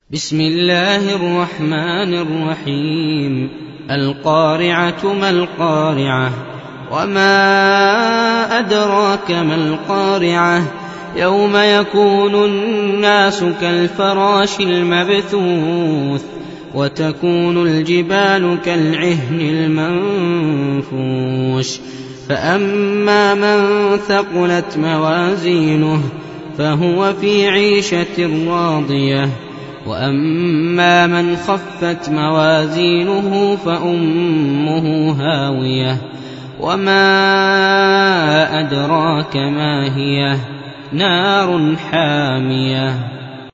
بسم الله الرحمن الرحيم. القارعة ما القارعة وما أدراك ما القارعة يوم يكون الناس كالفراش المبثوث وتكون الجبال كالعهن المنفوش فأما من ثقلت موازينه فهو في عيشة راضية وأما من خفت موازينه فأمه هاوية وما أدراك ما هي نار حامية.